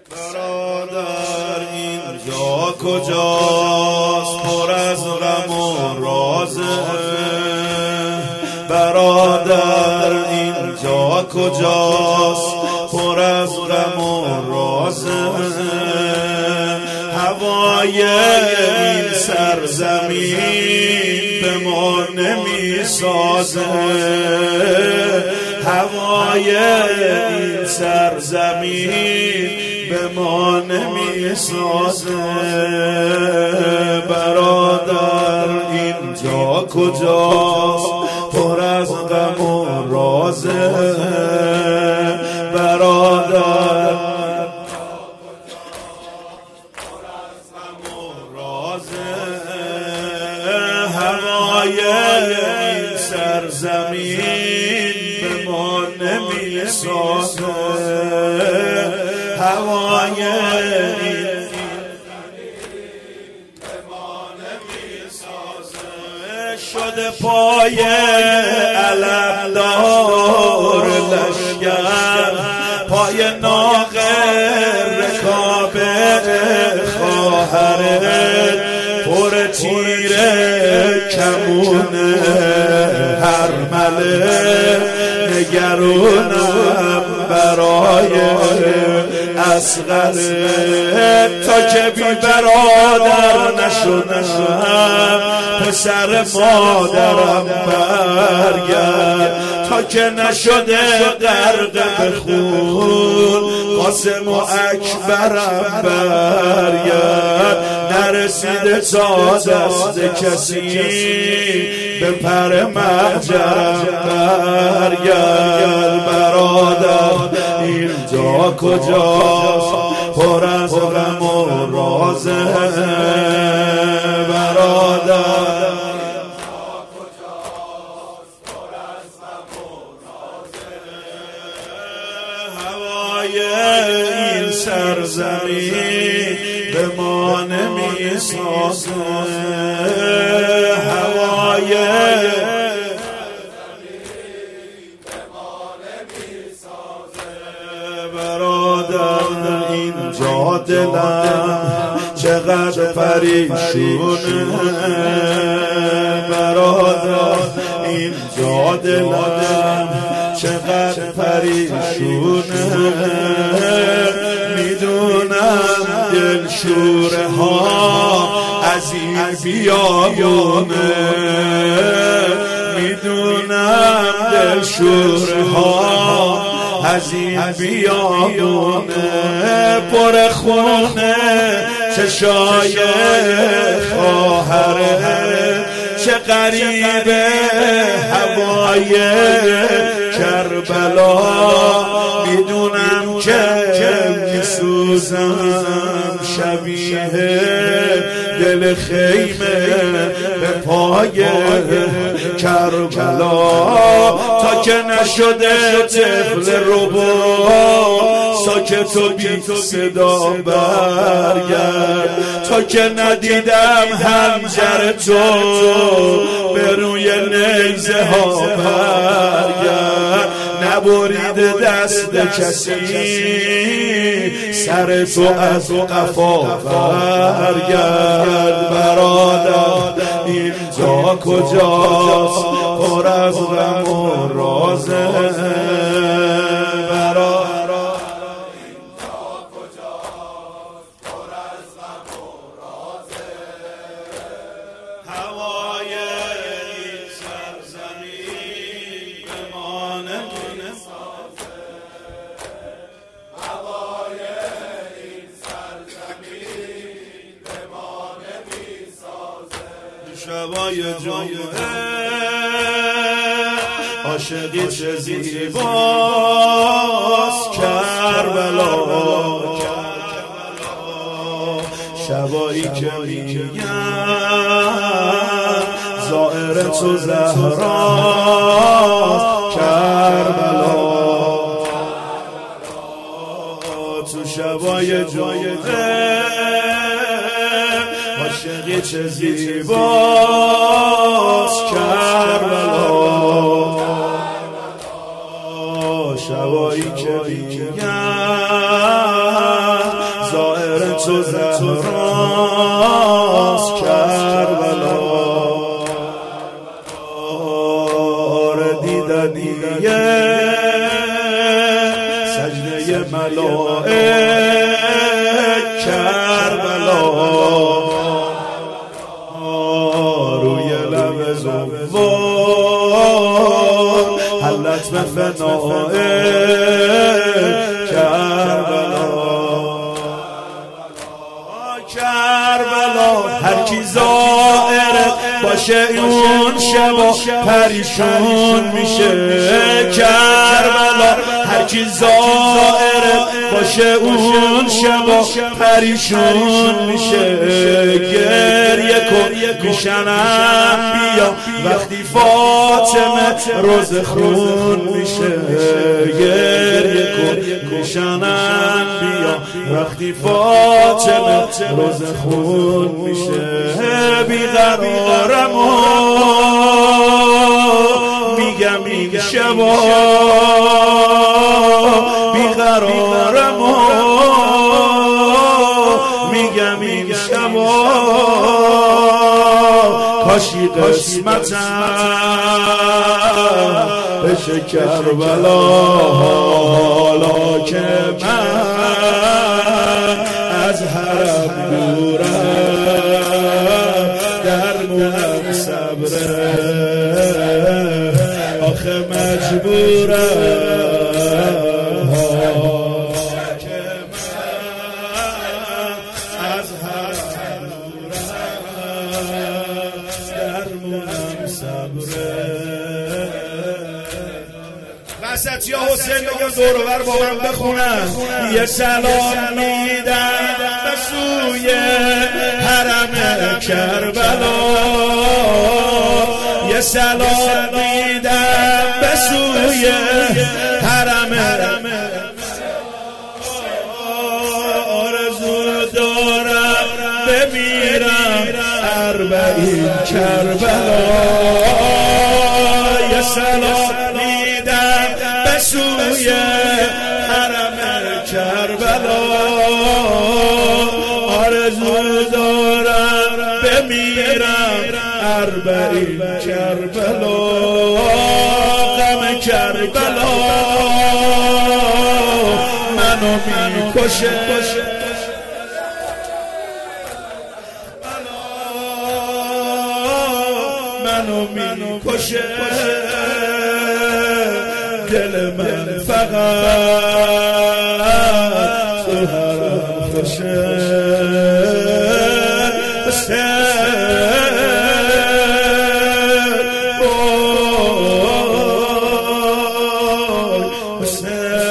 برادر اینجا کجاست پر از غم و رازه؟ برادر اینجا کجاست پر از غم و رازه؟ هوای این سرزمین به ما نمی سازه، هوای این سرزمین به ما نمی سازه. برادر اینجا کجاست پر از غم و رازه؟ برادر هوای این سرزمین به ما نمی سازه، هوای این به ما نمی سازه. شده پای علمدار لشگر، پای ناق رکاب خواهرت، پر تیر کمون هر مله. نگرونم برای اصغرت، تا که بی برادر نشدم پسر مادرم برگرد، تا که نشده غرق به خون قاسم و اکبرم برگرد. نرسیده تا دست کسی به پر محجرم برگرد. برادر اینجا کجاست پر از غم و رازه؟ برادر هوای این سرزمین به ما نمی سازه، هوای برادر اینجا دلم چقدر پریشونه. برادر اینجا دلم چقدر پریشونه. میدونم دلشوره ها از این بیابونه، میدونم دلشوره ها از این بیابونه. پر خونه چشای خواهره، چه غریبه هوای کربلا. میدونم که میسوزم شبیه دل خیمه به پای کربلا، تا که نشده طفل ربا ساکت و بی صدا برگرد، تا که ندیدم هنجر تو به روی نیزه ها برگرد. نبریده دست کسی سر تو از قفا برگرد. برادر اینجا کجاست پر از غم و رازه؟ هوای این سرزمین به ما نمی سازه، هوای این سرزمین به ما نمی سازه. شبای جمعه عاشقی چه زیباست کربلا، شبایی که میگن زائر تو زهراست کربلا. تو شبای جمعه عاشقی چه زیباست کربلا، شبایی که میگن تو زهراست کربلا دیدنیه سجده ملائک کربلا روی لب زوار حلت به فناء کربلا هر کی زائرت باشه اون شبا پریشون میشه کربلا هر کی زائرت باشه اون شبا پریشون میشه گریه کن میشنم بیا وقتی فاطمه روز خون میشه گریه کن میشنم بیا وقتی فاطمه روز خون میشه بیقرارم و میگم این شبا بیقرارم و میگم این شبا کاشی قسمتم بشه کربلا حالا که من از حرم دورم درمونم صبره آخه مجبورم که من از حرم دورم درمونم صبره وسط یا حسین بگم دورور با من بخونم یه سلام میدم به سوی حرم کربلا یه سلام میدم به سوی حرم آرزو دارم بمیرم اربعین کربلا یه سلام میدم به سوی حرم کربلا آرزو دارم بمیرم اربعین کربلا غم کربلا منو میکشه منو میکشه دل من فقط تو حرم خوشه حسین